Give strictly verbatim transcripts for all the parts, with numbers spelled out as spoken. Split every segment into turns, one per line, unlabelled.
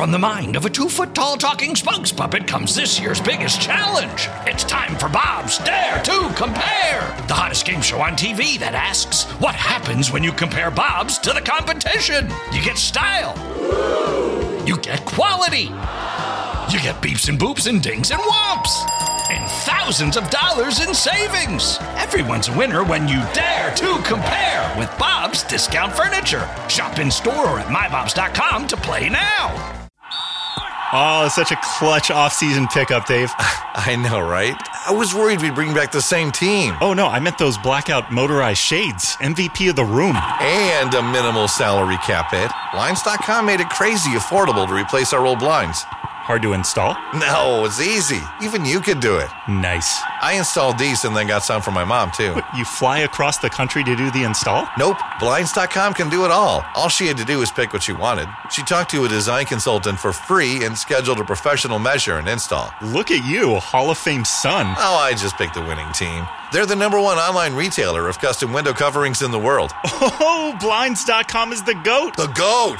From the mind of a two-foot-tall talking spokes puppet comes this year's biggest challenge. It's time for Bob's Dare to Compare, the hottest game show on T V that asks, what happens when you compare Bobs to the competition? You get style. You get quality. You get beeps and boops and dings and whomps. And thousands of dollars in savings. Everyone's a winner when you dare to compare with Bob's Discount Furniture. Shop in store or at my bobs dot com to play now.
Oh, such a clutch off-season pickup, Dave.
I know, right? I was worried we'd bring back the same team.
Oh, no, I meant those blackout motorized shades. M V P of the room.
And a minimal salary cap hit. Blinds dot com made it crazy affordable to replace our old blinds.
Hard to install?
No, it's easy. Even you could do it.
Nice.
I installed these and then got some for my mom, too.
What, you fly across the country to do the install?
Nope. Blinds dot com can do it all. All she had to do was pick what she wanted. She talked to a design consultant for free and scheduled a professional measure and install.
Look at you, Hall of Fame son.
Oh, I just picked the winning team. They're the number one online retailer of custom window coverings in the world.
Oh, Blinds dot com is the GOAT.
The GOAT!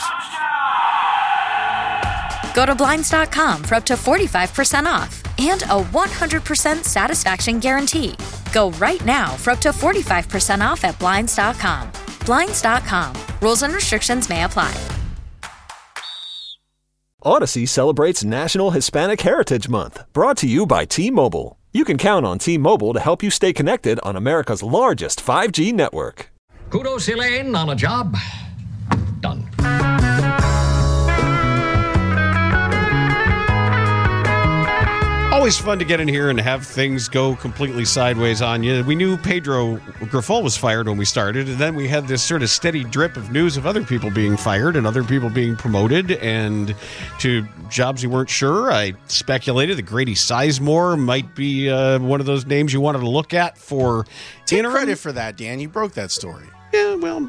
Go to Blinds dot com for up to forty-five percent off and a one hundred percent satisfaction guarantee. Go right now for up to forty-five percent off at Blinds dot com. Blinds dot com. Rules and restrictions may apply.
Odyssey celebrates National Hispanic Heritage Month, brought to you by T-Mobile. You can count on T-Mobile to help you stay connected on America's largest five G network.
Kudos, Elaine, on a job done.
Always fun to get in here and have things go completely sideways on you. We knew Pedro Grifol was fired when we started, and then we had this sort of steady drip of news of other people being fired and other people being promoted and to jobs you weren't sure. I speculated that Grady Sizemore might be uh, one of those names you wanted to look at for
Take
interim.
credit for that, Dan. You broke that story.
Yeah, well,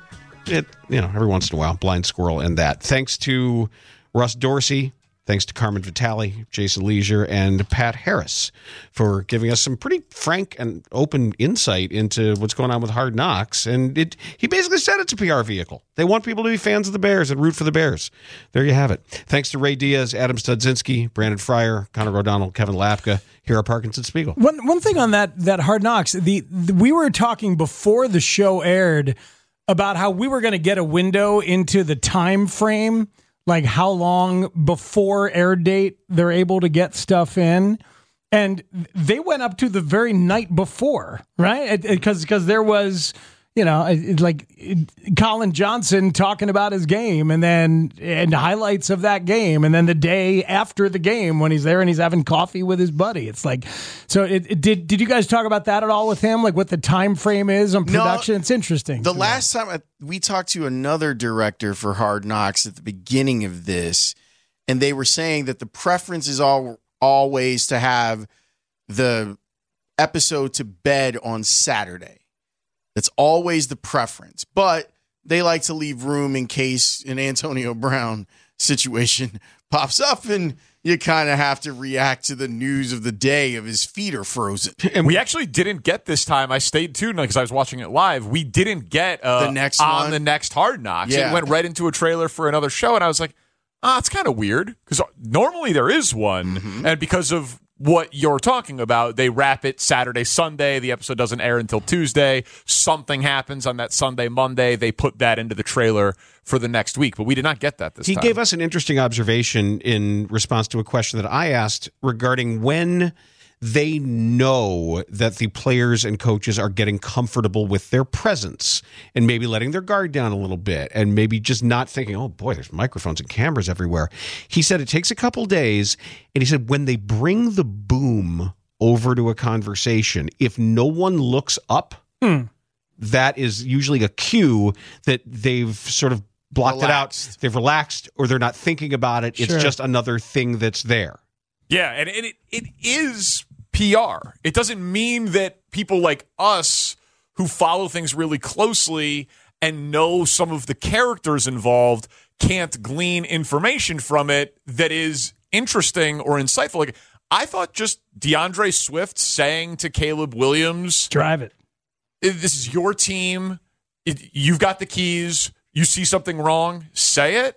it you know, every once in a while, blind squirrel and that. Thanks to Russ Dorsey. Thanks to Carmen Vitale, Jason Leisure, and Pat Harris for giving us some pretty frank and open insight into what's going on with Hard Knocks. And it, he basically said it's a P R vehicle. They want people to be fans of the Bears and root for the Bears. There you have it. Thanks to Ray Diaz, Adam Studzinski, Brandon Fryer, Connor O'Donnell, Kevin Lapka. Here are Parkinson Spiegel.
One one thing on that that Hard Knocks, the, the we were talking before the show aired about how we were going to get a window into the time frame. Like how long before air date they're able to get stuff in. And they went up to the very night before, right? Because because there was, you know, like Colin Johnson talking about his game and then and highlights of that game. And then the day after the game when he's there and he's having coffee with his buddy. It's like, so it, it did did you guys talk about that at all with him? Like what the time frame is on production? No, it's interesting.
The last time I, we talked to another director for Hard Knocks at the beginning of this, and they were saying that the preference is all always to have the episode to bed on Saturday. That's always the preference, but they like to leave room in case an Antonio Brown situation pops up and you kind of have to react to the news of the day of his feet are frozen.
And we actually didn't get this time. I stayed tuned because I was watching it live. We didn't get uh,
the next
on
one?
the next Hard Knocks.
Yeah.
It went right into a trailer for another show, and I was like, ah, oh, it's kind of weird because normally there is one, mm-hmm. and because of what you're talking about, they wrap it Saturday, Sunday. The episode doesn't air until Tuesday. Something happens on that Sunday, Monday. They put that into the trailer for the next week, but we did not get that this
he
time.
He gave us an interesting observation in response to a question that I asked regarding when they know that the players and coaches are getting comfortable with their presence and maybe letting their guard down a little bit and maybe just not thinking, oh boy, there's microphones and cameras everywhere. He said it takes a couple days, and he said when they bring the boom over to a conversation, if no one looks up, hmm. that is usually a cue that they've sort of blocked relaxed. it out. They've relaxed or they're not thinking about it. It's sure. just another thing that's there.
Yeah, and, and it, it is P R. It doesn't mean that people like us who follow things really closely and know some of the characters involved can't glean information from it that is interesting or insightful. Like I thought just DeAndre Swift saying to Caleb Williams,
drive it.
This is your team. It, you've got the keys. You see something wrong, say it.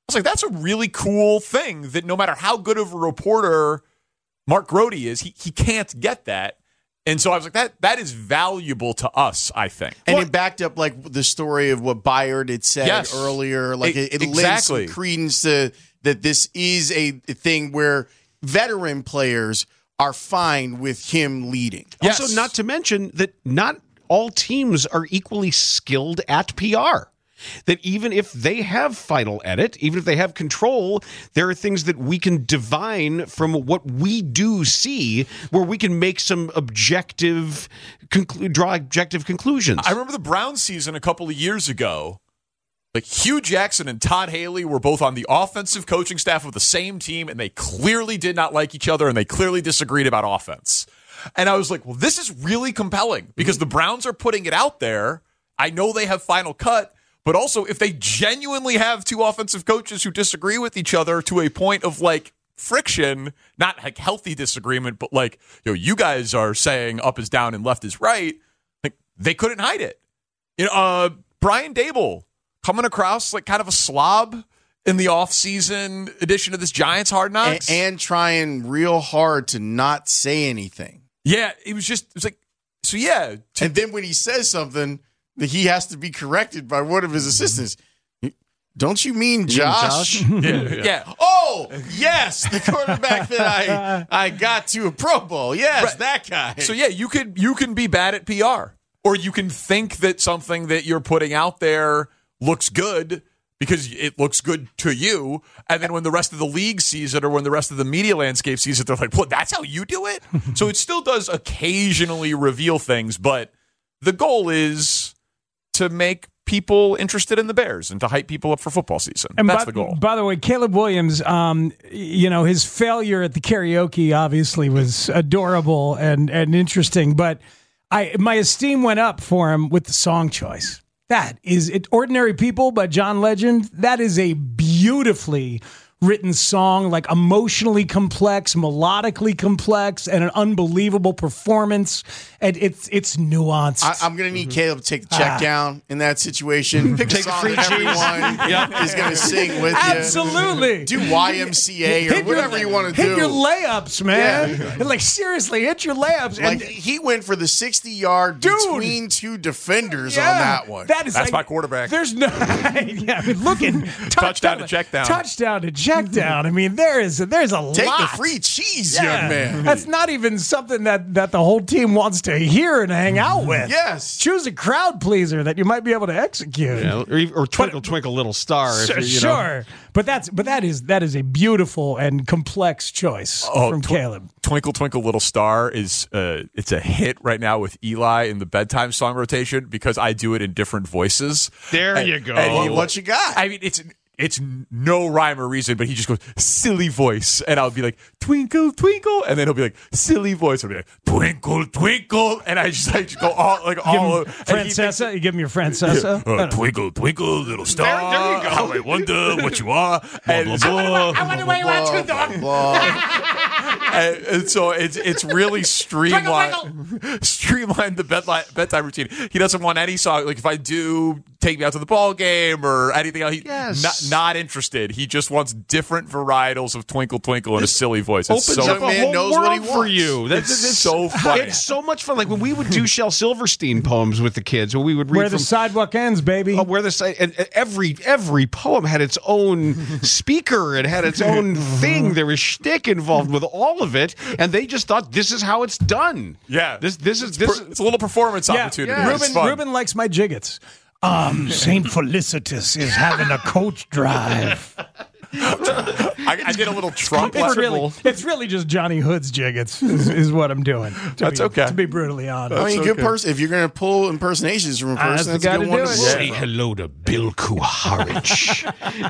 was like, that's a really cool thing that no matter how good of a reporter Mark Grote is, he he can't get that. And so I was like, that that is valuable to us, I think.
And
well,
it backed up like the story of what Bayard had said
yes,
earlier. Like it, it
exactly.
lends some credence to that this is a thing where veteran players are fine with him leading.
Yes. Also,
yes.
not to mention that not all teams are equally skilled at P R. That even if they have final edit, even if they have control, there are things that we can divine from what we do see where we can make some objective, conclu- draw objective conclusions.
I remember the Browns season a couple of years ago. Like Hugh Jackson and Todd Haley were both on the offensive coaching staff of the same team, and they clearly did not like each other, and they clearly disagreed about offense. And I was like, well, this is really compelling because the Browns are putting it out there. I know they have final cut. But also, if they genuinely have two offensive coaches who disagree with each other to a point of like friction, not like healthy disagreement, but like, you know, you guys are saying up is down and left is right, like they couldn't hide it. You know, uh, Brian Daboll coming across like kind of a slob in the offseason edition of this Giants Hard Knocks.
And, and trying real hard to not say anything.
Yeah, it was just, it was like, so yeah. To,
and then when he says something, that he has to be corrected by one of his assistants. Don't you mean Josh?
You mean Josh? yeah, yeah.
yeah. Oh, yes, the quarterback that I I got to a Pro Bowl. Yes, right. That guy.
So yeah, you could you can be bad at P R, or you can think that something that you're putting out there looks good because it looks good to you, and then when the rest of the league sees it, or when the rest of the media landscape sees it, they're like, "Well, that's how you do it." So it still does occasionally reveal things, but the goal is to make people interested in the Bears and to hype people up for football season.
And
That's
by,
the goal.
By the way, Caleb Williams, um, you know, his failure at the karaoke obviously was adorable and, and interesting, but I my esteem went up for him with the song choice. That is it. Ordinary People by John Legend. That is a beautifully written song, like emotionally complex, melodically complex, and an unbelievable performance. And it's it's nuanced.
I, I'm going to need mm-hmm. Caleb to take the check ah. down in that situation. Pick
take
a song
free
that everyone yep. is going to sing with
Absolutely.
you. Absolutely. Do Y M C A or hit whatever your, you want to
hit
do.
Hit your layups, man.
Yeah.
Like, seriously, hit your layups.
Like,
and,
he went for the sixty-yard between two defenders
yeah,
on that one.
That is
That's
like,
my quarterback.
There's no... yeah, I mean, looking...
touchdown to check down.
Touchdown to check down. I mean, there is there's a
Take
lot.
the free cheese,
yeah.
young man.
That's not even something that, that the whole team wants to hear and hang out with.
Yes.
Choose a crowd pleaser that you might be able to execute.
Yeah, or, or Twinkle but, Twinkle Little Star. If
sure,
you, you
sure.
know.
But that's but that is that is a beautiful and complex choice
oh,
from
tw-
Caleb.
Twinkle Twinkle Little Star is uh, it's a hit right now with Eli in the bedtime song rotation because I do it in different voices.
There
and,
you go.
And
he, what you got?
I mean, it's it's no rhyme or reason, but he just goes silly voice, and I'll be like twinkle twinkle, and then he'll be like silly voice, I'll be like twinkle twinkle, and I just I just go all like all
Francesa. You give him your Francesa.
Yeah. Uh, twinkle twinkle little star.
There, there you go.
How I wonder what you are. And
blah, blah, blah, I wonder where you are too, dog.
and, and so it's it's really streamlined streamlined the bedtime bedtime routine. He doesn't want any song like if I do take me out to the ball game or anything else. He,
yes.
not, not interested. He just wants different varietals of Twinkle Twinkle in a silly voice. It's
opens
so
up a whole
knows
world
what he
for
wants.
you. That's,
it's
that's
so funny.
It's so much fun. Like when we would do Shel Silverstein poems with the kids, when we would read
Where
from,
the sidewalk ends, baby.
Oh, where the side, and every every poem had its own speaker. It had its own thing. There was shtick involved with all of it, and they just thought this is how it's done.
Yeah,
this this is
it's
this.
Per, it's a little performance
yeah,
opportunity.
Yeah.
It's
Ruben
fun.
Ruben likes my jiggets. Um, Saint Felicitas is having a coach drive.
I, I did a little Trump.
It's really, it's really just Johnny Hood's jiggets is, is what I'm doing.
That's
be,
to
To be brutally honest.
I mean,
okay.
good person. If you're going to pull impersonations from a
Uh,
person,
that's
that's,
the
a
guy
good
to
one
do
to
it.
Say hello to Bill Kuharich.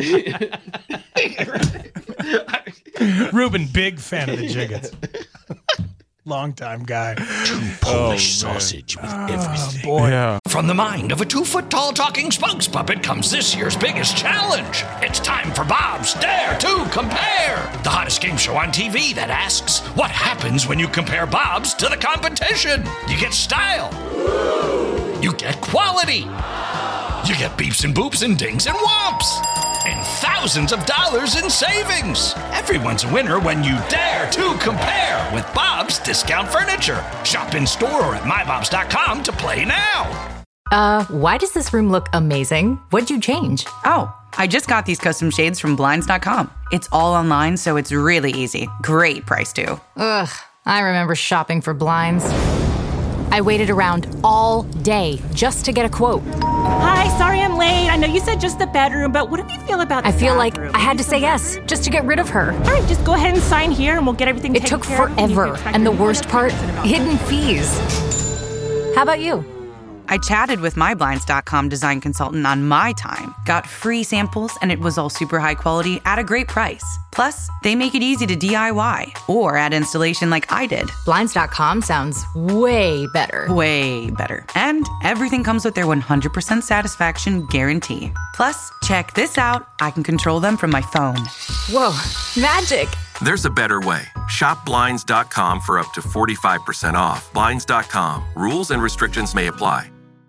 Ruben, big fan of the jiggets. Long-time guy.
Polish oh, sausage with
oh,
everything.
Boy.
Yeah.
From the mind of a two-foot-tall talking spokes puppet comes this year's biggest challenge. It's time for Bob's Dare to Compare, the hottest game show on T V that asks, what happens when you compare Bob's to the competition? You get style. You get quality. You get beeps and boops and dings and whomps. and thousands of dollars in savings. Everyone's a winner when you dare to compare with Bob's Discount Furniture. Shop in store or at my bobs dot com to play now.
Uh, why does this room look amazing? What'd you change?
Oh, I just got these custom shades from blinds dot com. It's all online, so it's really easy. Great price, too.
Ugh, I remember shopping for blinds. I waited around all day just to get a quote.
Hi, sorry I'm late. I know you said just the bedroom, but what do you feel about the
I feel
bathroom?
like I had to say yes just to get rid of her.
All right, just go ahead and sign here and we'll get everything
It
taken
took
care of.
forever, and the worst part, hidden fees. How about you?
I chatted with my blinds dot com design consultant on my time, got free samples, and it was all super high quality at a great price. Plus, they make it easy to D I Y or add installation like I did.
blinds dot com sounds way better.
Way better. And everything comes with their one hundred percent satisfaction guarantee. Plus, check this out. I can control them from my phone.
Whoa, magic.
There's a better way. Shop blinds dot com for up to forty-five percent off. blinds dot com. Rules and restrictions may apply.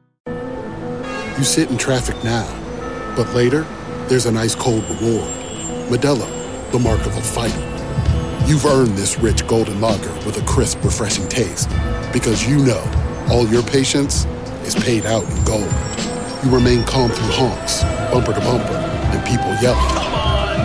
You sit in traffic now, but later, there's an ice-cold reward. Modelo, the mark of a fighter. You've earned this rich golden lager with a crisp, refreshing taste. Because you know, all your patience is paid out in gold. You remain calm through honks, bumper to bumper, and people yelling.
Come on,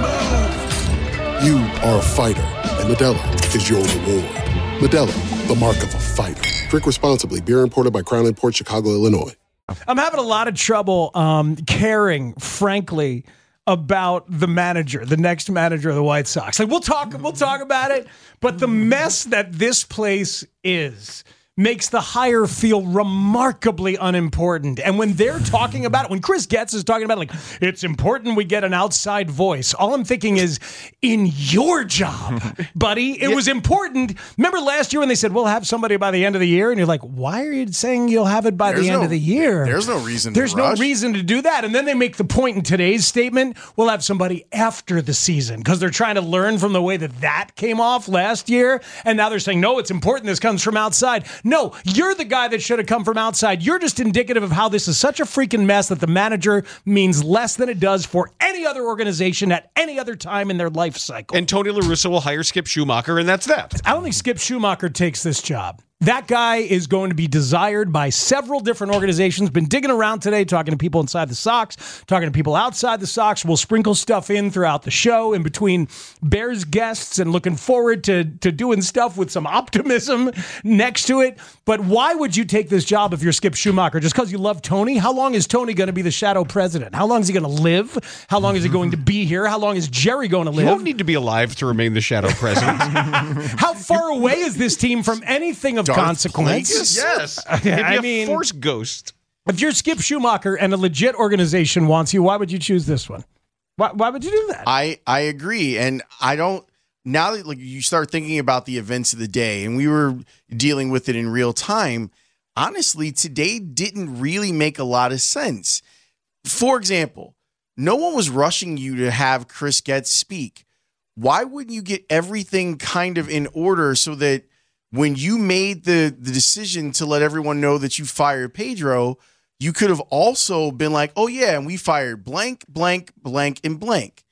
move!
You are a fighter, and Modelo is your reward. Modelo, the mark of a fighter. Drink responsibly. Beer imported by Crown Imports, Chicago, Illinois.
I'm having a lot of trouble um, caring, frankly, about the manager, the next manager of the White Sox. Like we'll talk, we'll talk about it, but the mess that this place is makes the hire feel remarkably unimportant. And when they're talking about it, when Chris Getz is talking about it, like, it's important we get an outside voice, all I'm thinking is, in your job, buddy, it yeah. was important. Remember last year when they said, we'll have somebody by the end of the year? And you're like, why are you saying you'll have it by
there's
the end
no,
of the year?
There's no reason
There's
to
no
rush.
reason to do that. And then they make the point in today's statement, we'll have somebody after the season, because they're trying to learn from the way that that came off last year. And now they're saying, no, it's important this comes from outside. No, you're the guy that should have come from outside. You're just indicative of how this is such a freaking mess that the manager means less than it does for any other organization at any other time in their life cycle.
And Tony La Russa will hire Skip Schumacher, and that's that.
I don't think Skip Schumacher takes this job. That guy is going to be desired by several different organizations. Been digging around today, talking to people inside the Sox, talking to people outside the Sox. We'll sprinkle stuff in throughout the show in between Bears guests and looking forward to, to doing stuff with some optimism next to it. But why would you take this job if you're Skip Schumacher? Just because you love Tony? How long is Tony going to be the shadow president? How long is he going to live? How long is he going to be here? How long is Jerry going to live?
You won't need to be alive to remain the shadow president.
How far away is this team from anything of
Darth
consequence?
Plagueis? Yes.
I
Maybe a
mean,
Force ghost.
If you're Skip Schumacher and a legit organization wants you, why would you choose this one? Why, why would you do that?
I, I agree. And I don't, now that like you start thinking about the events of the day, and we were dealing with it in real time, honestly, today didn't really make a lot of sense. For example, no one was rushing you to have Chris Getz speak. Why wouldn't you get everything kind of in order so that when you made the, the decision to let everyone know that you fired Pedro, you could have also been like, oh, yeah, and we fired blank, blank, blank, and blank.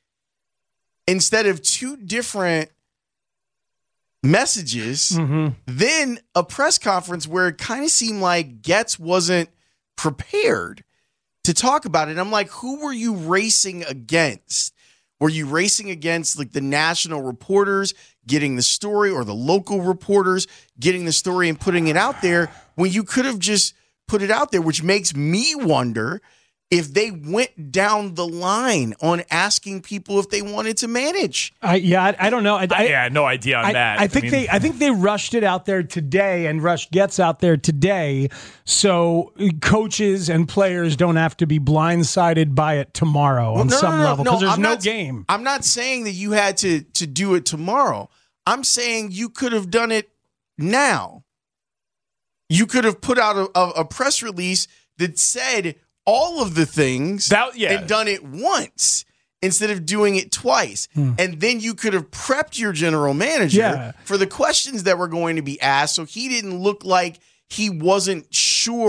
Instead of two different messages, mm-hmm. then a press conference where it kind of seemed like Getz wasn't prepared to talk about it. I'm like, who were you racing against? Were you racing against like the national reporters getting the story, or the local reporters getting the story and putting it out there, when you could have just put it out there, which makes me wonder if they went down the line on asking people if they wanted to manage.
I, yeah, I, I don't know. I, I,
yeah, I had no idea on
I,
that.
I think
I mean,
they, I think they rushed it out there today, and rushed Getz out there today, so coaches and players don't have to be blindsided by it tomorrow
well,
on
no,
some
no, no,
level,
no,
because there's
I'm
no
not,
game.
I'm not saying that you had to to do it tomorrow. I'm saying you could have done it now. You could have put out a, a, a press release that said all of the things
that, yeah.
and done it once instead of doing it twice. Hmm. And then you could have prepped your general manager
yeah.
for the questions that were going to be asked, so he didn't look like he wasn't sure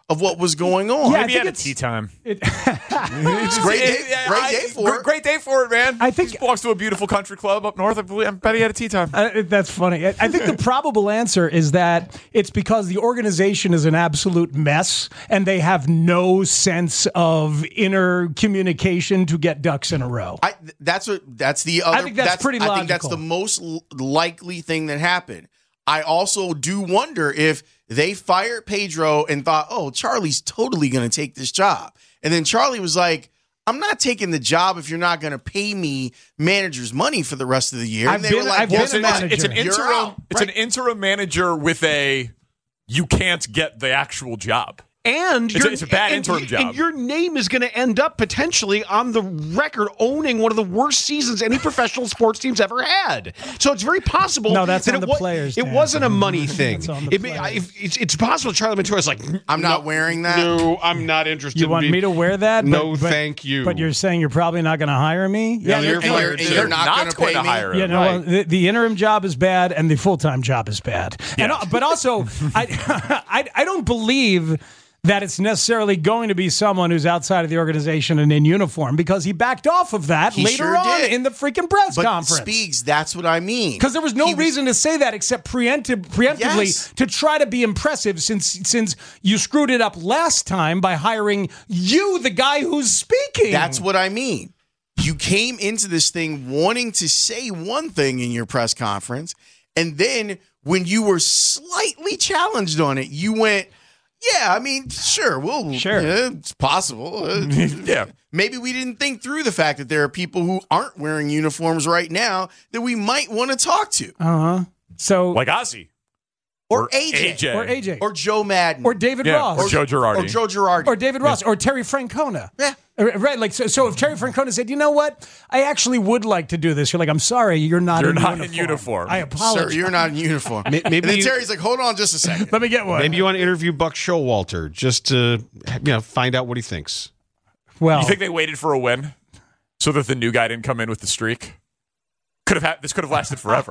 of what was going on.
Yeah, maybe he had a tea time.
It,
it's a great day, great
I,
day for
great,
it.
great day for it, man.
I think
he belongs to a beautiful country club up north. I believe. I bet he had a tea time.
Uh, that's funny. I, I think the probable answer is that it's because the organization is an absolute mess and they have no sense of inner communication to get ducks in a row.
I, that's what. That's the other.
I think that's, that's pretty
I
logical.
think that's the most l- likely thing that happened. I also do wonder if they fired Pedro and thought, oh, Charlie's totally going to take this job. And then Charlie was like, I'm not taking the job if you're not going to pay me manager's money for the rest of the year. And
I've
they
been-
were like,
I've
well,
It's an,
manager.
it's an
You're
interim.
out.
It's
Right.
an interim manager with a you can't get the actual job.
And
It's a-
your-
it's a bad
and-
interim
and
job.
your name is going to end up potentially on the record owning one of the worst seasons any professional sports team's ever had. So it's very possible.
No, that's
that
on
it
the
wa-
players,
It
Dan.
wasn't a money thing.
That's on the
It may-
players.
if- it's, it's possible Charlie Venture's like,
I'm not
no,
wearing that.
No, I'm not interested.
You want
in
me to wear that?
No,
But- but-
thank you.
But you're saying you're probably not going to hire me?
Yeah,
you're
and you're,
fired,
and
too.
you're not,
Not
going to
going
pay
to
me.
hire him.
Yeah, no.
Right.
Well, the, the interim job is bad, and the full time job is bad. And
Yeah.
but also, I, I I don't believe that it's necessarily going to be someone who's outside of the organization and in uniform because he backed off of that
He
later
sure
on
did.
in the freaking press
But
conference.
Speaks, that's what I mean.
Because there was no
He was-
reason to say that except preemptive, preemptively
Yes.
to try to be impressive since since you screwed it up last time by hiring you, the guy who's speaking.
That's what I mean. You came into this thing wanting to say one thing in your press conference, and then when you were slightly challenged on it, you went, yeah, I mean, sure, we'll,
Sure.
yeah, it's possible. Uh,
Yeah.
Maybe we didn't think through the fact that there are people who aren't wearing uniforms right now that we might want to talk to.
Uh huh. So
Like Ozzy.
Or,
Or
A J.
A J.
or A J
Or Joe Madden.
or David
Yeah,
Ross
or Joe Girardi.
Or Joe Girardi.
or David Ross or Terry Francona.
Yeah.
Uh, Right, like so. So if Terry Francona said, "You know what? I actually would like to do this," you're like, "I'm sorry, you're not.
You're
in
not in
uniform.
uniform.
I apologize.
Sir, you're not in uniform.
Maybe
and then
you-
Terry's like, hold on just a second.
Let me get one.
Maybe you want to interview Buck Showalter just to you know find out what he thinks.
Well,
You think they waited for a win so that the new guy didn't come in with the streak? Could have had this could have lasted forever.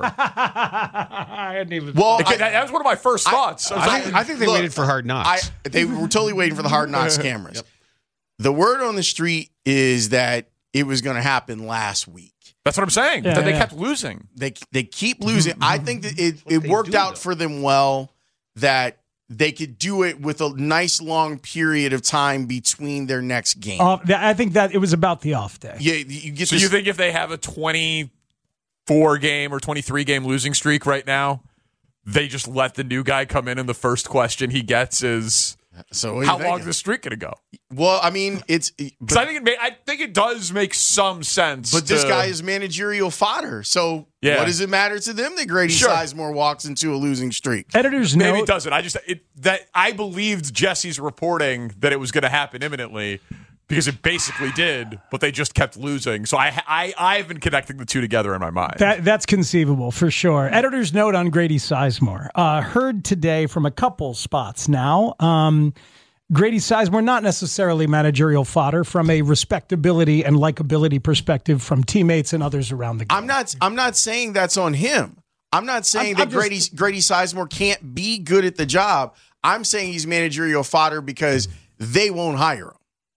I hadn't even.
Well,
Okay,
I-
that, that was one of my first thoughts. I, was
I
like,
think, I think they
Look,
waited for Hard Knocks.
I, they were totally waiting for the Hard Knocks cameras. The word on the street is that it was going to happen last week.
that's what I'm saying.
Yeah,
that they
yeah.
kept losing.
They they keep losing. I think that it,
what
it
they
worked
do,
out
though.
for them well that they could do it with a nice long period of time between their next game.
Uh, th- I think that it was about the off day.
yeah, you get
So
this,
you think if they have a twenty-four game or twenty-three game losing streak right now, they just let the new guy come in and the first question he gets is
so what are you
how long
thinking?
is the streak going to go?
Well, I mean, it's
Because
but,
I think it may, I think it does make some sense.
but this
to-
guy is managerial fodder. So
Yeah.
what does it matter to them that Grady
Sure.
Sizemore walks into a losing streak?
Editors
maybe
note
it doesn't. I just it, that I believed Jesse's reporting that it was going to happen imminently because it basically did, but they just kept losing. So I I I've been connecting the two together in my mind.
that that's conceivable for sure. Editor's note on Grady Sizemore. Uh, heard today from a couple spots now. Um, Grady Sizemore, not necessarily managerial fodder from a respectability and likability perspective from teammates and others around the game.
I'm not. I'm not saying that's on him. I'm not saying
I'm-
that
I'm just-
Grady Grady Sizemore can't be good at the job. I'm saying he's managerial fodder because they won't hire him.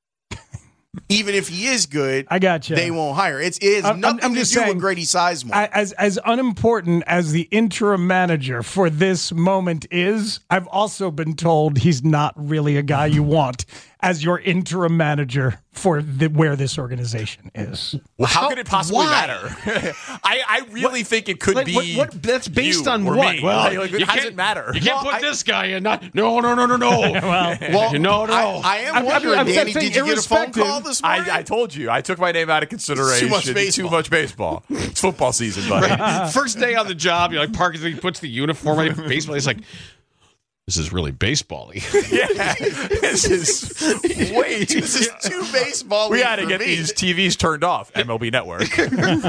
Even if he is good,
I got you.
they won't hire. It's it has
I'm-
nothing
I'm
to
just
do
saying,
with Grady Sizemore.
I- As as unimportant as the interim manager for this moment is, I've also been told he's not really a guy you want as your interim manager for the, where this organization is.
Well, how, could it possibly
why?
matter? I, I really think it could
Like,
be.
what, what, that's based
you
on
or
what?
me.
Well,
Like, like,
you
how does
can't-
it matter?
You can't
Well,
put
I-
this guy in. Not, no, no, no, no, no.
well,
well,
no, no.
I, I am
I'm-
wondering,
I'm
Danny,
saying
did you get a phone
irrespective-
call this morning?
I, I told you. I took my name out of consideration.
Too much baseball.
Too much baseball. It's football season, buddy.
First day on the job, you're like Parker. He puts the uniform on. Baseball. He's like, this is really baseball-y.
Yeah, this is way too.
This is too baseball.
We got to
for
get
me.
these T Vs turned off. M L B Network.
Hey,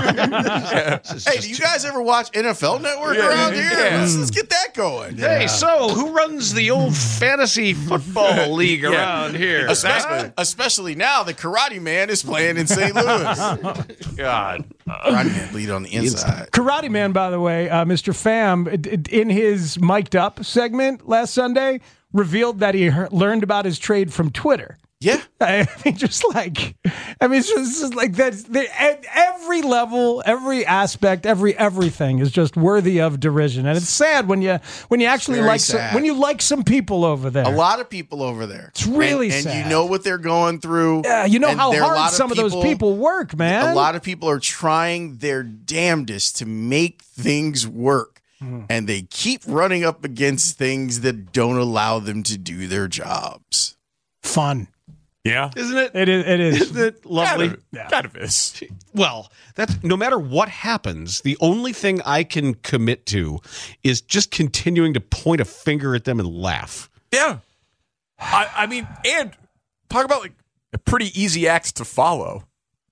do you guys ever watch N F L Network
Yeah,
around here?
yeah.
Let's, let's get that going.
Hey, so who runs the old fantasy football league
Yeah.
around here?
Especially, especially now that Karate Man is playing in Saint Louis.
God.
Karate Man lead on the inside.
Karate Man, by the way, uh, Mister Pham, d- d- in his mic'd up segment last Sunday, revealed that he he- learned about his trade from Twitter.
Yeah.
I mean, just like, I mean, it's just, it's just like that. At every level, every aspect, every everything is just worthy of derision, and it's sad when you when you actually
Very
like some,
sad.
when you like some people over there.
A lot of people over there.
It's really
and,
sad.
and you know what they're going through.
Yeah, you know
and
how
there are a
hard
lot
some of those people work, man.
A lot of people are trying their damnedest to make things work,
Mm.
and they keep running up against things that don't allow them to do their jobs.
Fun.
Yeah.
Isn't it?
It is. It is.
Isn't it lovely?
Kind of, yeah. kind of is.
Well, that's no matter what happens, the only thing I can commit to is just continuing to point a finger at them and laugh.
Yeah. I, I mean, and talk about like a pretty easy act to follow.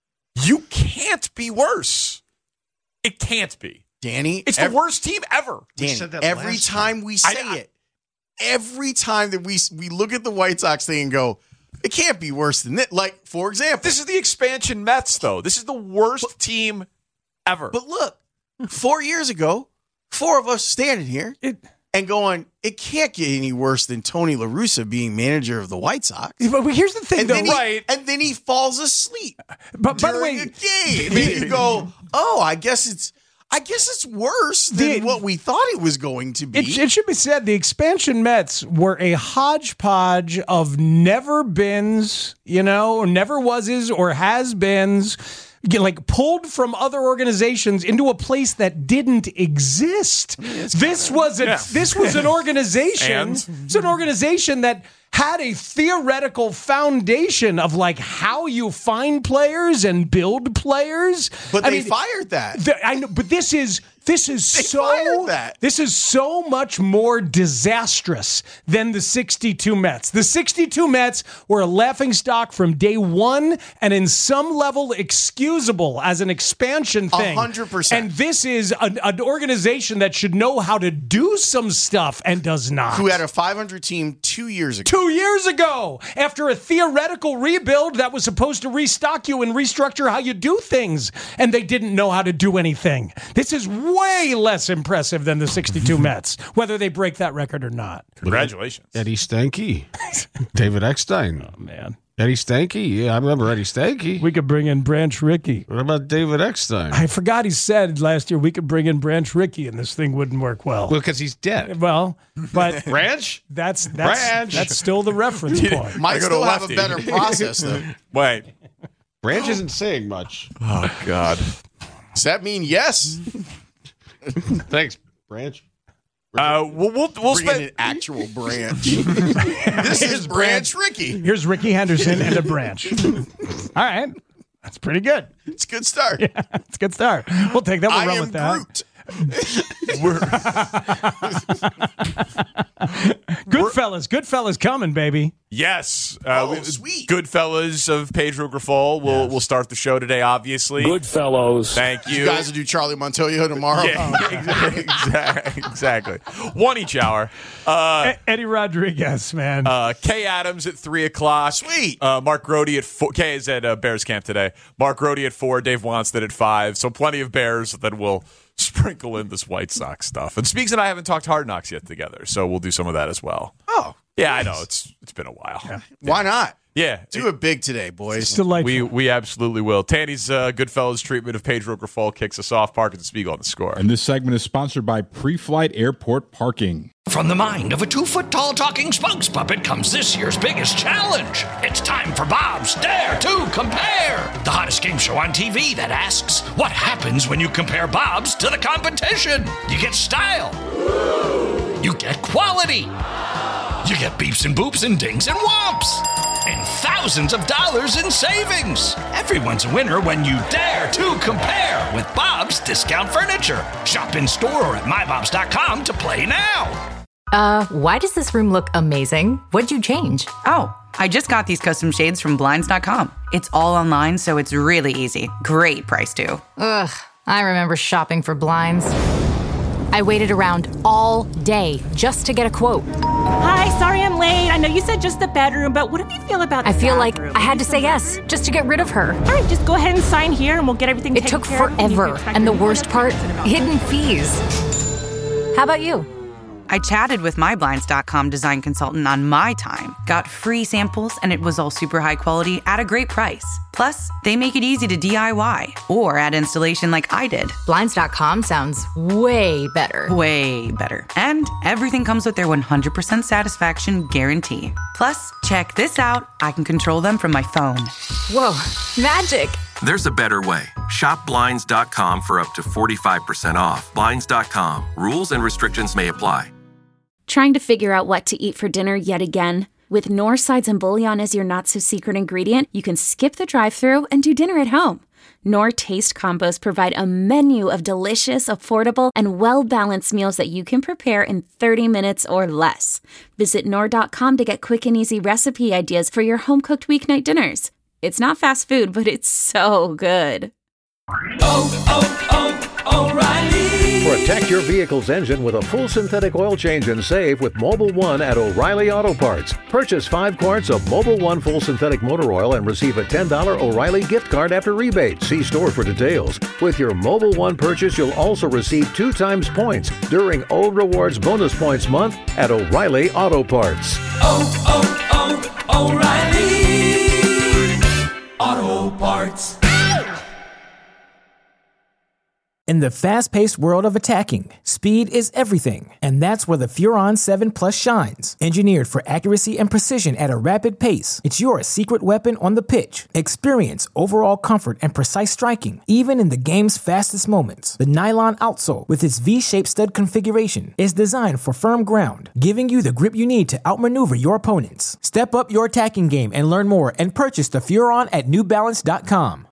You can't be worse. It can't be.
Danny,
It's
ev-
the worst team ever.
Danny,
said that
every
last
time we say
I- I-
it, every time that we we look at the White Sox thing and go, it can't be worse than this. Like, for example,
This is the expansion Mets, though. This is the worst team ever.
but look, four years ago, four of us standing here
It,
and going, it can't get any worse than Tony La Russa being manager of the White Sox.
but here's the thing,
And
though.
then, he,
right.
and then he falls asleep
But by the
during
way,
a game. And then you go, oh, I guess it's, I guess it's worse than
The-
what we thought it was going to be.
It, it should be said the expansion Mets were a hodgepodge of never beens, you know, never wases or has beens, get, like pulled from other organizations into a place that didn't exist. This was a
Yeah.
this was an organization.
And?
It's an organization that had a theoretical foundation of like how you find players and build players.
but
I
they
mean,
fired that.
the, I know, but this is this is
They
so
fired that.
this is so much more disastrous than the sixty-two Mets. The sixty-two Mets were a laughingstock from day one, and in some level excusable as an expansion thing.
A hundred percent.
And this is an, an organization that should know how to do some stuff and does not.
Who had a five hundred team two years ago.
Two years ago, after a theoretical rebuild that was supposed to restock you and restructure how you do things, and they didn't know how to do anything. This is way less impressive than the sixty-two Mets, whether they break that record or not.
Congratulations.
Eddie Stanky, David Eckstein.
Oh, man.
Eddie Stanky. Yeah, I remember Eddie Stanky.
We could bring in Branch Rickey.
What about David Eckstein?
I forgot he said last year we could bring in Branch Rickey and this thing wouldn't work well.
Well, because he's dead.
Well, but
Branch?
that's that's
Branch.
that's still the reference point.
Might
I go to
still have a
lefty.
better process, though.
Wait.
Branch isn't saying much.
Oh, God.
Does that mean yes?
Thanks, Branch.
Uh, we'll we'll, we'll
Bring in
spend
an actual branch. This is Branch Rickey.
Here's Ricky Henderson and a Branch. All right. That's pretty good.
It's a good start.
Yeah, it's a good start. We'll take that. We'll
I
run
am
with that.
Groot.
Goodfellas. Goodfellas coming, baby.
Yes. Uh,
Oh,
we-
sweet.
Goodfellas of Pedro Grifol. We'll we'll start the show today, obviously.
Goodfellows.
Thank you.
You guys will do Charlie Montoya tomorrow.
Yeah, exactly, exactly. One each hour. Uh,
E- Eddie Rodriguez, man.
uh, Kay Adams at three o'clock.
Sweet.
Uh, Mark Grody at four. Kay is at uh, Bears camp today. Mark Grody at four. Dave Wannstedt at five. So plenty of Bears that will sprinkle in this White Sox stuff. And Speaks and I haven't talked Hard Knocks yet together, so we'll do some of that as well.
Oh,
Yeah, I know it's it's been a while. Yeah,
why not?
yeah.
Do it big today, boys.
It's delightful.
We we absolutely will. Tanny's uh, Goodfellas treatment of Pedro Grifol kicks us off. Parkins and Spiegel on the score.
And this segment is sponsored by Pre-Flight Airport Parking.
From the mind of a two-foot-tall talking spokes puppet comes this year's biggest challenge. It's time for Bob's Dare to Compare, the hottest game show on T V that asks, what happens when you compare Bob's to the competition? You get style. You get quality. You get beeps and boops and dings and whomps. And thousands of dollars in savings. Everyone's a winner when you dare to compare with Bob's Discount Furniture. Shop in store or at my bobs dot com to play now.
Uh, why does this room look amazing? What'd you change?
Oh, I just got these custom shades from blinds dot com. It's all online, so it's really easy. Great price, too.
Ugh, I remember shopping for blinds. I waited around all day just to get a quote.
Hi, sorry I'm late. I know you said just the bedroom, but what do you feel about the
I feel like
bathroom?
I had to say yes just to get rid of her.
All right, just go ahead and sign here and we'll get everything
It
taken
took
care of. You can
forever,
expect
and the
your
worst part,
information about
hidden fees. How about you?
I chatted with my Blinds dot com design consultant on my time, got free samples, and it was all super high quality at a great price. Plus, they make it easy to D I Y or add installation like I did.
Blinds dot com sounds way better.
Way better. And everything comes with their one hundred percent satisfaction guarantee. Plus, check this out. I can control them from my phone.
Whoa, magic.
There's a better way. Shop Blinds dot com for up to forty-five percent off. Blinds dot com. Rules and restrictions may apply.
Trying to figure out what to eat for dinner yet again? With Knorr sides and bouillon as your not-so-secret ingredient, you can skip the drive-thru and do dinner at home. Knorr Taste Combos provide a menu of delicious, affordable, and well-balanced meals that you can prepare in thirty minutes or less. Visit Knorr dot com to get quick and easy recipe ideas for your home-cooked weeknight dinners. It's not fast food, but it's so good.
Oh, oh, oh, O'Reilly! Protect your vehicle's engine with a full synthetic oil change and save with Mobil one at O'Reilly Auto Parts. Purchase five quarts of Mobil one full synthetic motor oil and receive a ten dollars O'Reilly gift card after rebate. See store for details. With your Mobil one purchase, you'll also receive two times points during O Rewards Bonus Points Month at O'Reilly Auto Parts.
Oh, oh, oh, O'Reilly Auto Parts.
In the fast-paced world of attacking, speed is everything, and that's where the Furon seven Plus shines. Engineered for accuracy and precision at a rapid pace, it's your secret weapon on the pitch. Experience overall comfort and precise striking, even in the game's fastest moments. The nylon outsole, with its V-shaped stud configuration, is designed for firm ground, giving you the grip you need to outmaneuver your opponents. Step up your attacking game and learn more and purchase the Furon at New Balance dot com.